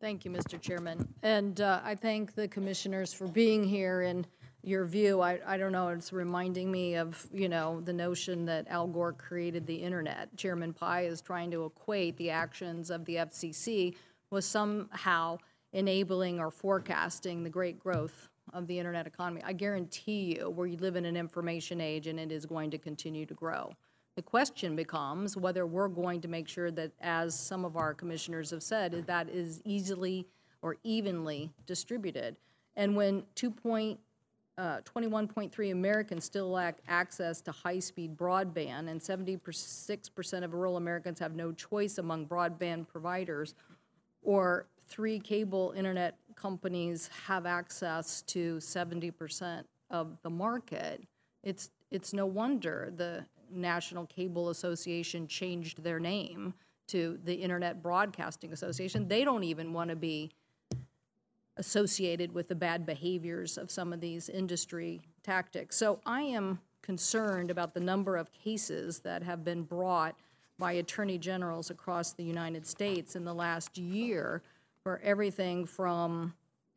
Thank you, Mr. Chairman. And I thank the commissioners for being here. And your view, I don't know, it's reminding me of, you know, the notion that Al Gore created the internet. Chairman Pai is trying to equate the actions of the FCC with somehow enabling or forecasting the great growth of the internet economy. I guarantee you, we live in an information age and it is going to continue to grow. The question becomes whether we're going to make sure that, as some of our commissioners have said, that is easily or evenly distributed. And when 21.3 Americans still lack access to high-speed broadband, and 76% of rural Americans have no choice among broadband providers, or 3 cable internet companies have access to 70% of the market, it's no wonder the National Cable Association changed their name to the Internet Broadcasting Association. They don't even want to be associated with the bad behaviors of some of these industry tactics. So I am concerned about the number of cases that have been brought by attorney generals across the United States in the last year for everything from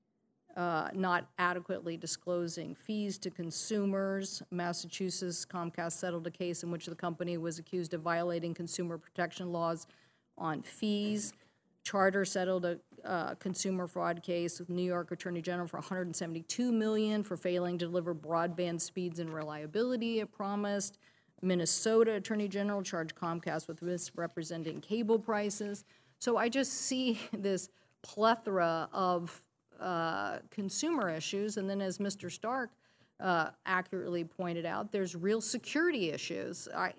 not adequately disclosing fees to consumers. Massachusetts, Comcast settled a case in which the company was accused of violating consumer protection laws on fees. Charter settled a consumer fraud case with New York Attorney General for $172 million for failing to deliver broadband speeds and reliability it promised. Minnesota Attorney General charged Comcast with misrepresenting cable prices. So I just see this plethora of consumer issues, and then as Mr. Stark accurately pointed out, there's real security issues. I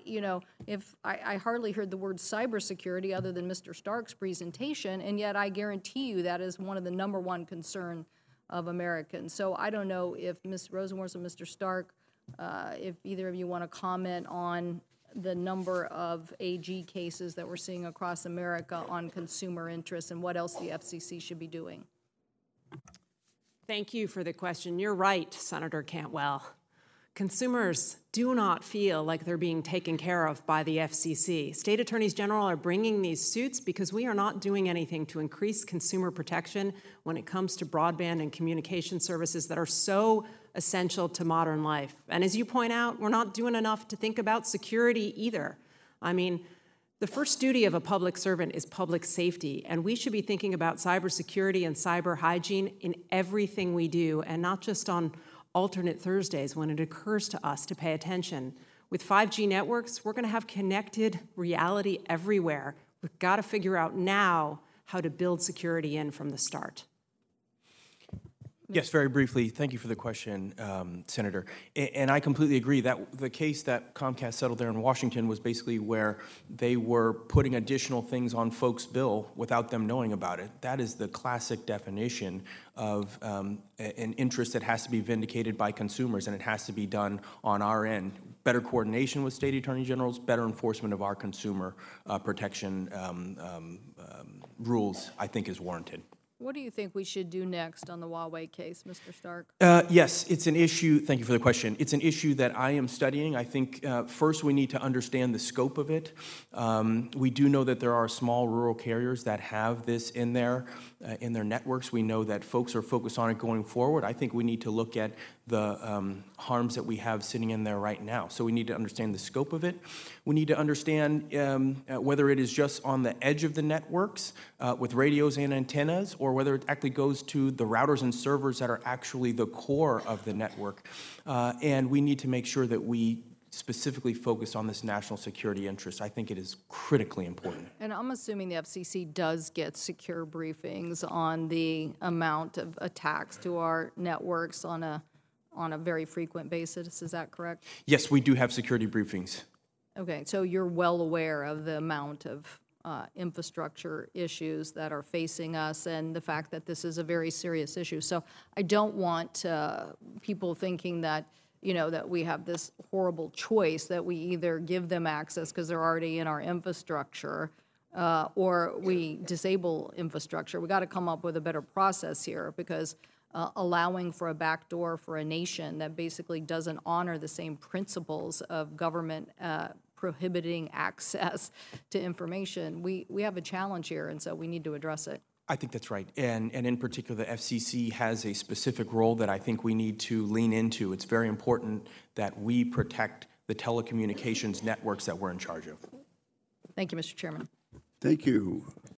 hardly heard the word cybersecurity other than Mr. Stark's presentation, and yet I guarantee you that is one of the #1 concern of Americans. So I don't know if Ms. Rosenworcel and Mr. Stark, if either of you want to comment on the number of AG cases that we're seeing across America on consumer interests and what else the FCC should be doing. Thank you for the question. You're right, Senator Cantwell. Consumers do not feel like they're being taken care of by the FCC. State attorneys general are bringing these suits because we are not doing anything to increase consumer protection when it comes to broadband and communication services that are so essential to modern life. And as you point out, we're not doing enough to think about security either. I mean, the first duty of a public servant is public safety, and we should be thinking about cybersecurity and cyber hygiene in everything we do, and not just on alternate Thursdays when it occurs to us to pay attention. With 5G networks, we're going to have connected reality everywhere. We've got to figure out now how to build security in from the start. Yes, very briefly. Thank you for the question, Senator. And I completely agree that the case that Comcast settled there in Washington was basically where they were putting additional things on folks' bill without them knowing about it. That is the classic definition of an interest that has to be vindicated by consumers, and it has to be done on our end. Better coordination with state attorney generals, better enforcement of our consumer protection rules, I think, is warranted. What do you think we should do next on the Huawei case, Mr. Stark? Yes, it's an issue. Thank you for the question. It's an issue that I am studying. I think first we need to understand the scope of it. We do know that there are small rural carriers that have this in their networks. We know that folks are focused on it going forward. I think we need to look at the harms that we have sitting in there right now. So we need to understand the scope of it. We need to understand whether it is just on the edge of the networks with radios and antennas, or whether it actually goes to the routers and servers that are actually the core of the network. And we need to make sure that we specifically focus on this national security interest. I think it is critically important. And I'm assuming the FCC does get secure briefings on the amount of attacks to our networks on a very frequent basis. Is that correct? Yes, we do have security briefings. Okay, so you're well aware of the amount of infrastructure issues that are facing us and the fact that this is a very serious issue. So I don't want people thinking that, you know, that we have this horrible choice that we either give them access because they're already in our infrastructure or we disable infrastructure. We got to come up with a better process here, because allowing for a backdoor for a nation that basically doesn't honor the same principles of government prohibiting access to information, we have a challenge here, and so we need to address it. I think that's right. And in particular, the FCC has a specific role that I think we need to lean into. It's very important that we protect the telecommunications networks that we're in charge of. Thank you, Mr. Chairman. Thank you.